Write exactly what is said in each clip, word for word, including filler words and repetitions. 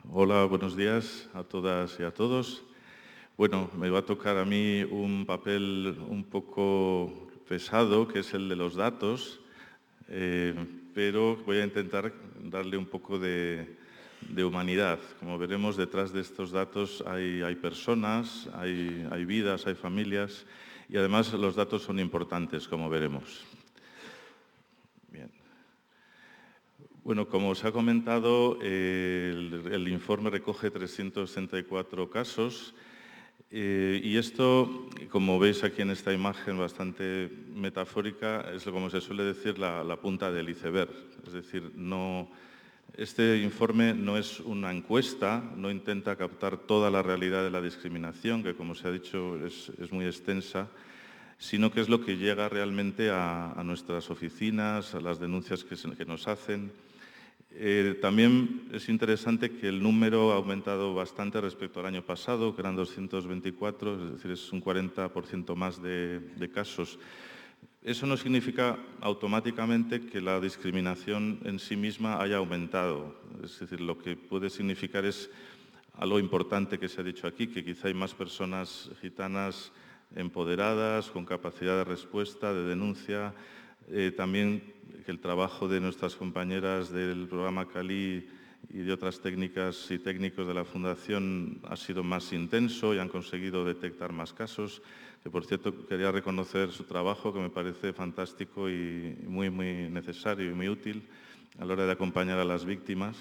Hola, buenos días a todas y a todos. Bueno, me va a tocar a mí un papel un poco pesado, que es el de los datos, eh, pero voy a intentar darle un poco de, de humanidad. Como veremos, detrás de estos datos hay, hay personas, hay, hay vidas, hay familias, y además los datos son importantes, como veremos. Bien. Bueno, como os ha comentado, eh, el, el informe recoge trescientos sesenta y cuatro casos eh, y esto, como veis aquí en esta imagen bastante metafórica, es como se suele decir la, la punta del iceberg. Es decir, no, este informe no es una encuesta, no intenta captar toda la realidad de la discriminación, que como se ha dicho es, es muy extensa, sino que es lo que llega realmente a, a nuestras oficinas, a las denuncias que, se, que nos hacen. Eh, también es interesante que el número ha aumentado bastante respecto al año pasado, que eran doscientos veinticuatro, es decir, es un cuarenta por ciento más de, de casos. Eso no significa automáticamente que la discriminación en sí misma haya aumentado. Es decir, lo que puede significar es algo importante que se ha dicho aquí, que quizá hay más personas gitanas empoderadas, con capacidad de respuesta, de denuncia. Eh, también que el trabajo de nuestras compañeras del programa Cali y de otras técnicas y técnicos de la Fundación ha sido más intenso y han conseguido detectar más casos. Que, por cierto, quería reconocer su trabajo, que me parece fantástico y muy, muy necesario y muy útil a la hora de acompañar a las víctimas.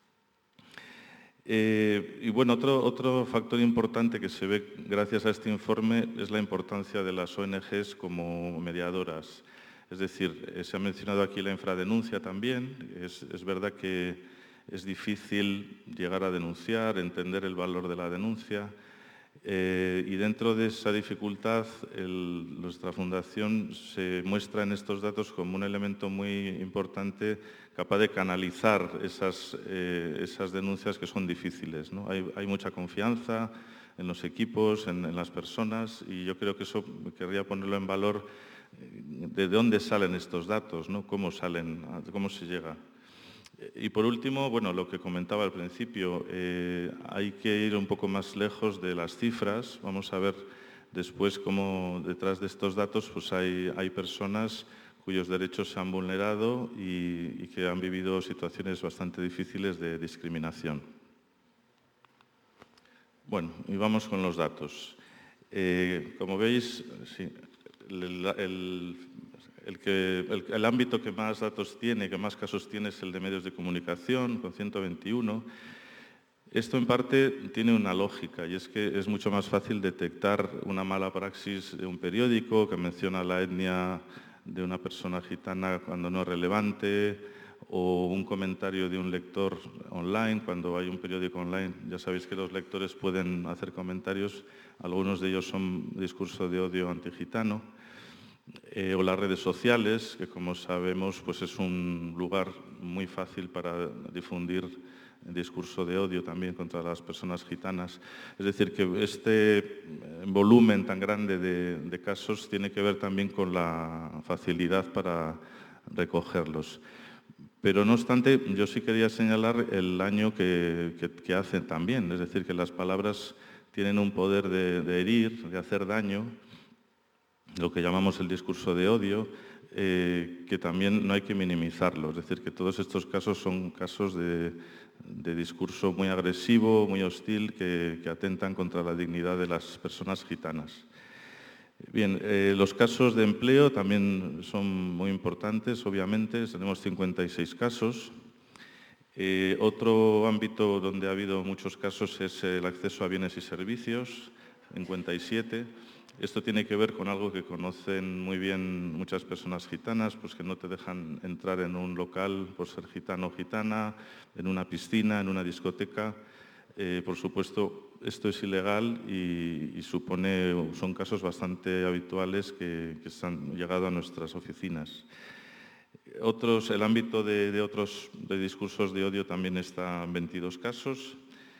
Eh, y bueno, otro, otro factor importante que se ve gracias a este informe es la importancia de las O N Ges como mediadoras. Es decir, eh, se ha mencionado aquí la infradenuncia también. Es, es verdad que es difícil llegar a denunciar, entender el valor de la denuncia. Eh, y dentro de esa dificultad, el, nuestra fundación se muestra en estos datos como un elemento muy importante capaz de canalizar esas, eh, esas denuncias que son difíciles, ¿no? Hay, hay mucha confianza en los equipos, en, en las personas, y yo creo que eso querría ponerlo en valor, de dónde salen estos datos, ¿no? Cómo salen, cómo se llega. Y por último, bueno, lo que comentaba al principio, eh, hay que ir un poco más lejos de las cifras. Vamos a ver después cómo detrás de estos datos pues hay, hay personas cuyos derechos se han vulnerado y, y que han vivido situaciones bastante difíciles de discriminación. Bueno, y vamos con los datos. Eh, como veis, sí, el, el El, que, el, el ámbito que más datos tiene, que más casos tiene, es el de medios de comunicación, con ciento veintiuno. Esto en parte tiene una lógica, y es que es mucho más fácil detectar una mala praxis de un periódico que menciona la etnia de una persona gitana cuando no es relevante, o un comentario de un lector online, cuando hay un periódico online. Ya sabéis que los lectores pueden hacer comentarios, algunos de ellos son discurso de odio antigitano. Eh, o las redes sociales, que como sabemos pues es un lugar muy fácil para difundir el discurso de odio también contra las personas gitanas. Es decir, que este volumen tan grande de, de casos tiene que ver también con la facilidad para recogerlos. Pero no obstante, yo sí quería señalar el daño que, que, que hacen también. Es decir, que las palabras tienen un poder de, de herir, de hacer daño, lo que llamamos el discurso de odio, eh, que también no hay que minimizarlo. Es decir, que todos estos casos son casos de, de discurso muy agresivo, muy hostil, que, que atentan contra la dignidad de las personas gitanas. Bien, eh, los casos de empleo también son muy importantes, obviamente. Tenemos cincuenta y seis casos. Eh, otro ámbito donde ha habido muchos casos es el acceso a bienes y servicios, cincuenta y siete. Esto tiene que ver con algo que conocen muy bien muchas personas gitanas, pues que no te dejan entrar en un local por ser gitano o gitana, en una piscina, en una discoteca. Eh, por supuesto, esto es ilegal y, y supone, son casos bastante habituales que, que se han llegado a nuestras oficinas. Otros, el ámbito de, de otros de discursos de odio también está en veintidós casos.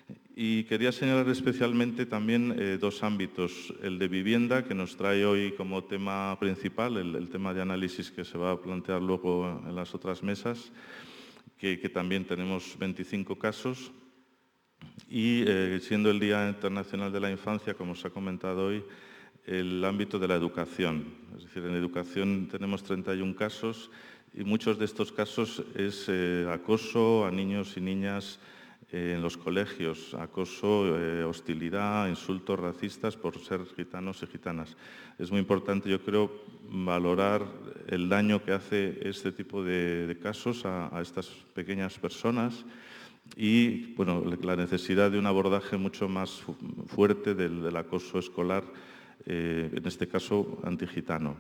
Y quería señalar especialmente también eh, dos ámbitos. El de vivienda, que nos trae hoy como tema principal, el, el tema de análisis que se va a plantear luego en las otras mesas, que, que también tenemos veinticinco casos. Y eh, siendo el Día Internacional de la Infancia, como os ha comentado hoy, el ámbito de la educación. Es decir, en educación tenemos treinta y un casos y muchos de estos casos es eh, acoso a niños y niñas eh, en los colegios, acoso, eh, hostilidad, insultos racistas por ser gitanos y gitanas. Es muy importante, yo creo, valorar el daño que hace este tipo de, de casos a, a estas pequeñas personas y bueno, la necesidad de un abordaje mucho más fuerte del, del acoso escolar, eh, en este caso antigitano.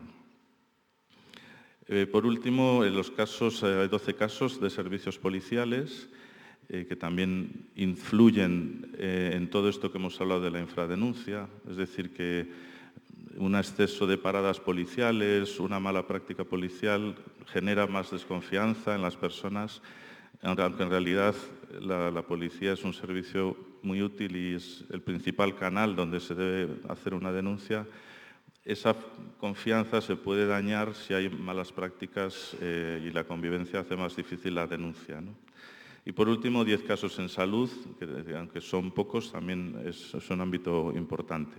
Eh, por último, en los casos, eh, hay doce casos de servicios policiales eh, que también influyen eh, en todo esto que hemos hablado de la infradenuncia, es decir, que un exceso de paradas policiales, una mala práctica policial genera más desconfianza en las personas, aunque en realidad la, la policía es un servicio muy útil y es el principal canal donde se debe hacer una denuncia. Esa confianza se puede dañar si hay malas prácticas eh, y la convivencia hace más difícil la denuncia, ¿no? Y por último, diez casos en salud, que aunque son pocos, también es, es un ámbito importante.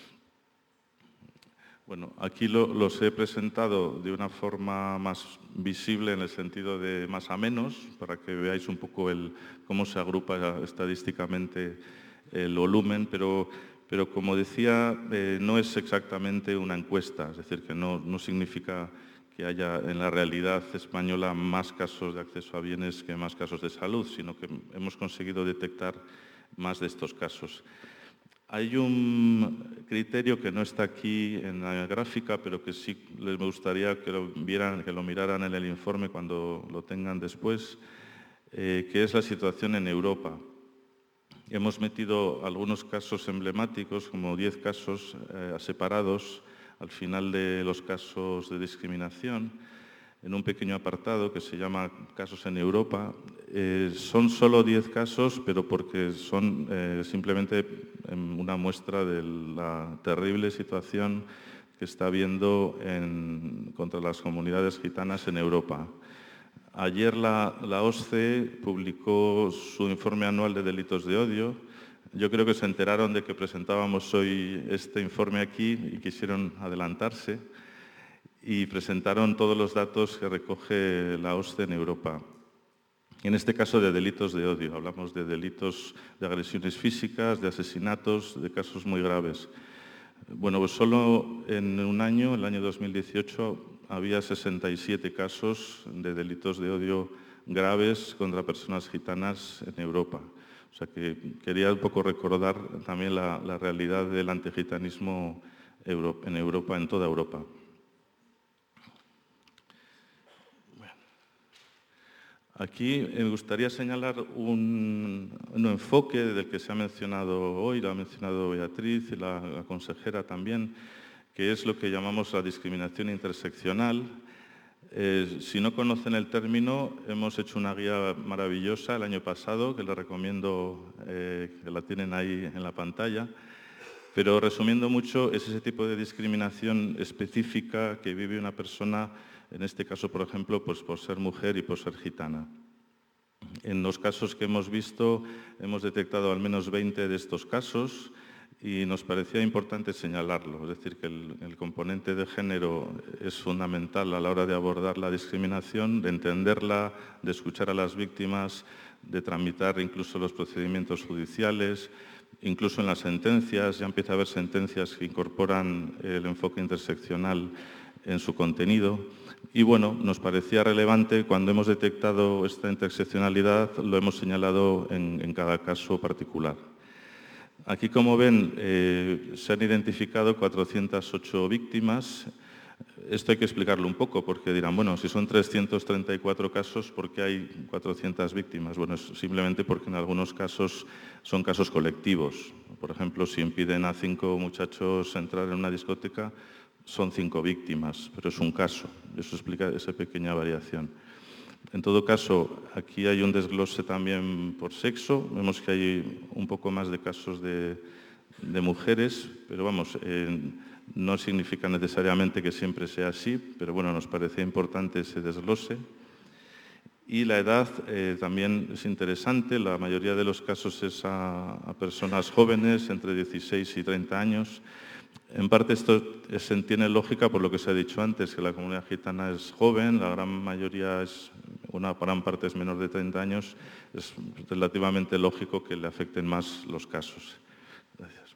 Bueno, aquí lo, los he presentado de una forma más visible en el sentido de más a menos, para que veáis un poco el, cómo se agrupa estadísticamente el volumen, pero, pero como decía, eh, no es exactamente una encuesta, es decir, que no, no significa que haya en la realidad española más casos de acceso a bienes que más casos de salud, sino que hemos conseguido detectar más de estos casos. Hay un criterio que no está aquí en la gráfica, pero que sí les gustaría que lo, vieran, que lo miraran en el informe cuando lo tengan después, eh, que es la situación en Europa. Hemos metido algunos casos emblemáticos, como diez casos eh, separados al final de los casos de discriminación, en un pequeño apartado que se llama Casos en Europa. Eh, son solo diez casos, pero porque son eh, simplemente una muestra de la terrible situación que está habiendo en, contra las comunidades gitanas en Europa. Ayer la, la OSCE publicó su informe anual de delitos de odio. Yo creo que se enteraron de que presentábamos hoy este informe aquí y quisieron adelantarse y presentaron todos los datos que recoge la OSCE en Europa. En este caso de delitos de odio, hablamos de delitos de agresiones físicas, de asesinatos, de casos muy graves. Bueno, pues solo en un año, el año dos mil dieciocho, había sesenta y siete casos de delitos de odio graves contra personas gitanas en Europa. O sea que quería un poco recordar también la, la realidad del antigitanismo en Europa, en toda Europa. Aquí me gustaría señalar un, un enfoque del que se ha mencionado hoy, lo ha mencionado Beatriz y la, la consejera también, que es lo que llamamos la discriminación interseccional. Eh, si no conocen el término, hemos hecho una guía maravillosa el año pasado, que les recomiendo eh, que la tienen ahí en la pantalla. Pero resumiendo mucho, es ese tipo de discriminación específica que vive una persona, en este caso, por ejemplo, pues por ser mujer y por ser gitana. En los casos que hemos visto, hemos detectado al menos veinte de estos casos y nos parecía importante señalarlo. Es decir, que el, el componente de género es fundamental a la hora de abordar la discriminación, de entenderla, de escuchar a las víctimas, de tramitar incluso los procedimientos judiciales. Incluso en las sentencias, ya empieza a haber sentencias que incorporan el enfoque interseccional en su contenido. Y bueno, nos parecía relevante, cuando hemos detectado esta interseccionalidad, lo hemos señalado en, en cada caso particular. Aquí, como ven, eh, se han identificado cuatrocientas ocho víctimas. Esto hay que explicarlo un poco, porque dirán, bueno, si son trescientos treinta y cuatro casos, ¿por qué hay cuatrocientas víctimas? Bueno, es simplemente porque en algunos casos son casos colectivos. Por ejemplo, si impiden a cinco muchachos entrar en una discoteca, son cinco víctimas, pero es un caso. Eso explica esa pequeña variación. En todo caso, aquí hay un desglose también por sexo. Vemos que hay un poco más de casos de, de mujeres, pero vamos, eh, no significa necesariamente que siempre sea así, pero bueno, nos parecía importante ese desglose. Y la edad eh, también es interesante, la mayoría de los casos es a, a personas jóvenes, entre dieciséis y treinta años. En parte esto es, tiene lógica por lo que se ha dicho antes, que la comunidad gitana es joven, la gran mayoría es, una gran parte es menor de treinta años, es relativamente lógico que le afecten más los casos. Gracias.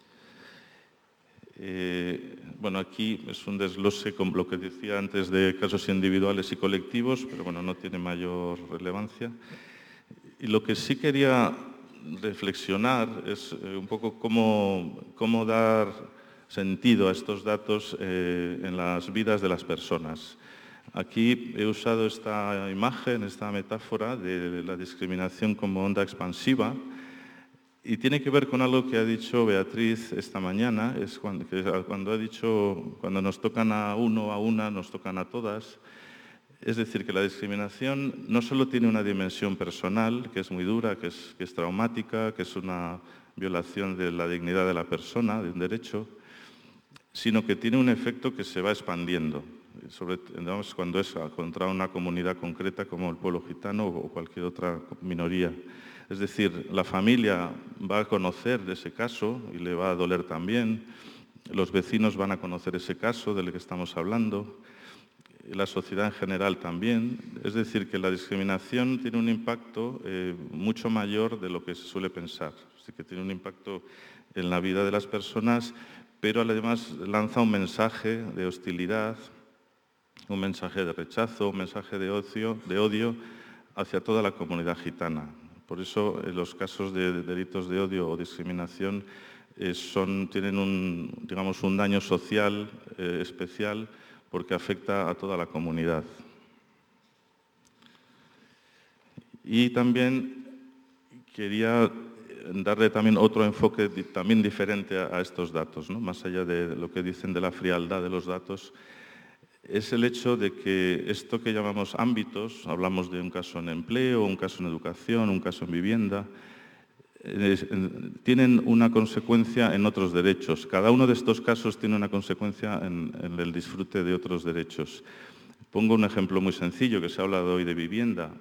Eh, bueno, aquí es un desglose con lo que decía antes de casos individuales y colectivos, pero bueno, no tiene mayor relevancia. Y lo que sí quería reflexionar es eh, un poco cómo, cómo dar sentido a estos datos eh, en las vidas de las personas. Aquí he usado esta imagen, esta metáfora de la discriminación como onda expansiva y tiene que ver con algo que ha dicho Beatriz esta mañana, es cuando, que cuando ha dicho, cuando nos tocan a uno, a una, nos tocan a todas. Es decir, que la discriminación no solo tiene una dimensión personal, que es muy dura, que es, que es traumática, que es una violación de la dignidad de la persona, de un derecho, sino que tiene un efecto que se va expandiendo, sobre, digamos, cuando es contra una comunidad concreta como el pueblo gitano o cualquier otra minoría. Es decir, la familia va a conocer de ese caso y le va a doler también, los vecinos van a conocer ese caso del que estamos hablando, la sociedad en general también. Es decir, que la discriminación tiene un impacto eh, mucho mayor de lo que se suele pensar, así que tiene un impacto en la vida de las personas, pero además lanza un mensaje de hostilidad, un mensaje de rechazo, un mensaje de odio, de odio hacia toda la comunidad gitana. Por eso eh, los casos de, de delitos de odio o discriminación eh, son, tienen un, digamos, un daño social eh, especial porque afecta a toda la comunidad. Y también quería darle también otro enfoque también diferente a, a estos datos, ¿no? Más allá de lo que dicen de la frialdad de los datos, es el hecho de que esto que llamamos ámbitos, hablamos de un caso en empleo, un caso en educación, un caso en vivienda, eh, tienen una consecuencia en otros derechos. Cada uno de estos casos tiene una consecuencia en, en el disfrute de otros derechos. Pongo un ejemplo muy sencillo, que se ha hablado hoy de vivienda.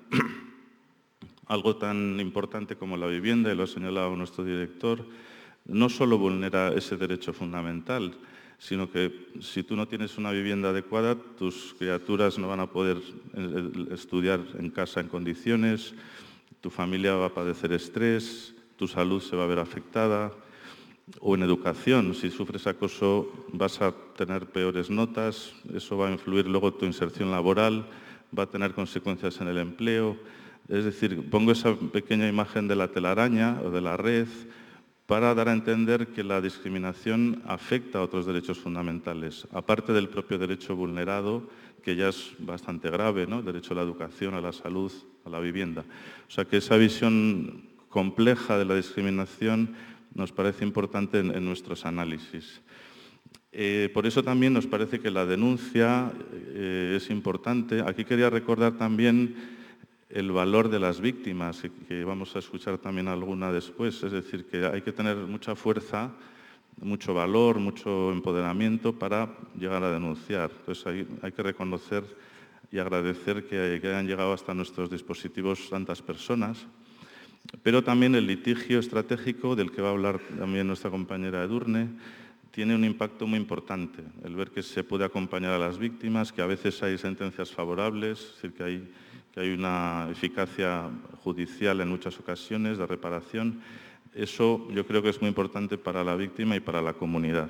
Algo tan importante como la vivienda, y lo ha señalado nuestro director, no solo vulnera ese derecho fundamental, sino que si tú no tienes una vivienda adecuada, tus criaturas no van a poder estudiar en casa en condiciones, tu familia va a padecer estrés, tu salud se va a ver afectada, o en educación, si sufres acoso vas a tener peores notas, eso va a influir luego en tu inserción laboral, va a tener consecuencias en el empleo. Es decir, pongo esa pequeña imagen de la telaraña o de la red para dar a entender que la discriminación afecta a otros derechos fundamentales, aparte del propio derecho vulnerado, que ya es bastante grave, ¿no? El derecho a la educación, a la salud, a la vivienda. O sea que esa visión compleja de la discriminación nos parece importante en, en nuestros análisis. Eh, por eso también nos parece que la denuncia eh, es importante. Aquí quería recordar también el valor de las víctimas, que vamos a escuchar también alguna después. Es decir, que hay que tener mucha fuerza, mucho valor, mucho empoderamiento para llegar a denunciar. Entonces hay, hay que reconocer y agradecer que, que hayan llegado hasta nuestros dispositivos tantas personas. Pero también el litigio estratégico, del que va a hablar también nuestra compañera Edurne, tiene un impacto muy importante. El ver que se puede acompañar a las víctimas, que a veces hay sentencias favorables, es decir, que hay, que hay una eficacia judicial en muchas ocasiones de reparación. Eso yo creo que es muy importante para la víctima y para la comunidad.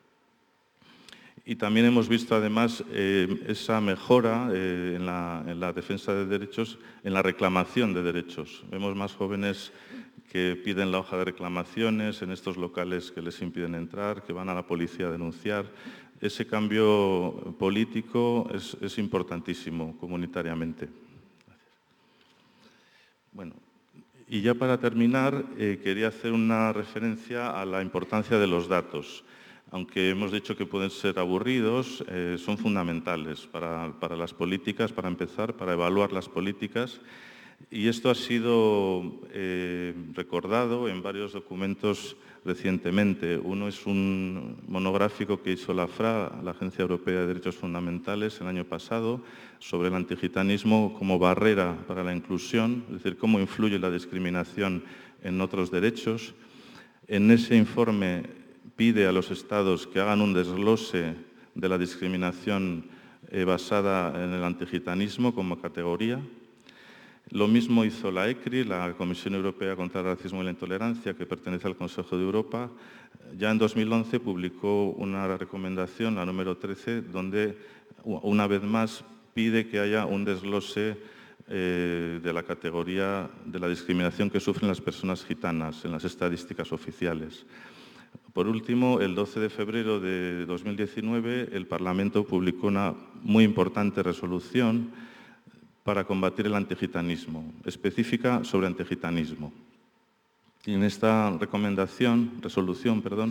Y también hemos visto además eh, esa mejora eh, en, la, en la defensa de derechos, en la reclamación de derechos. Vemos más jóvenes que piden la hoja de reclamaciones en estos locales que les impiden entrar, que van a la policía a denunciar. Ese cambio político es, es importantísimo comunitariamente. Gracias. Bueno, y ya para terminar, eh, quería hacer una referencia a la importancia de los datos. Aunque hemos dicho que pueden ser aburridos, eh, son fundamentales para, para las políticas, para empezar, para evaluar las políticas. Y esto ha sido eh, recordado en varios documentos recientemente. Uno es un monográfico que hizo la FRA, la Agencia Europea de Derechos Fundamentales, el año pasado, sobre el antigitanismo como barrera para la inclusión, es decir, cómo influye la discriminación en otros derechos. En ese informe pide a los Estados que hagan un desglose de la discriminación eh, basada en el antigitanismo como categoría. Lo mismo hizo la E C R I, la Comisión Europea contra el Racismo y la Intolerancia, que pertenece al Consejo de Europa. Ya en dos mil once publicó una recomendación, la número trece, donde una vez más pide que haya un desglose eh, de la categoría de la discriminación que sufren las personas gitanas en las estadísticas oficiales. Por último, el doce de febrero de dos mil diecinueve, el Parlamento publicó una muy importante resolución para combatir el antigitanismo, específica sobre antigitanismo. Y en esta recomendación, resolución, perdón,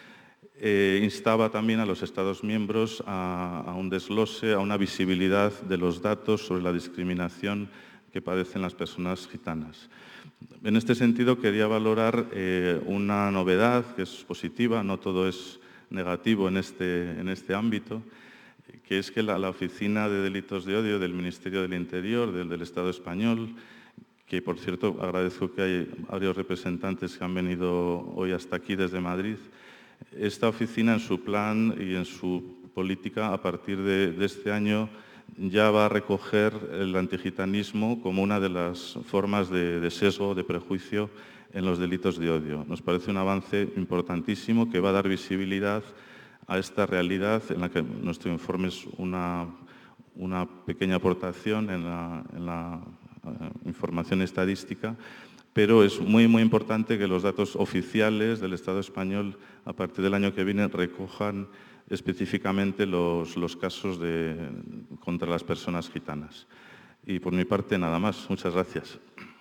eh, instaba también a los Estados miembros a, a un desglose, a una visibilidad de los datos sobre la discriminación que padecen las personas gitanas. En este sentido, quería valorar eh, una novedad que es positiva, no todo es negativo en este, en este ámbito, que es que la, la Oficina de Delitos de Odio del Ministerio del Interior, del, del Estado español, que por cierto agradezco que hay varios representantes que han venido hoy hasta aquí desde Madrid, esta oficina en su plan y en su política a partir de, de este año ya va a recoger el antigitanismo como una de las formas de, de sesgo, de prejuicio en los delitos de odio. Nos parece un avance importantísimo que va a dar visibilidad a esta realidad en la que nuestro informe es una, una pequeña aportación en la, en la uh, información estadística, pero es muy, muy importante que los datos oficiales del Estado español a partir del año que viene recojan específicamente los, los casos de, contra las personas gitanas. Y por mi parte nada más. Muchas gracias.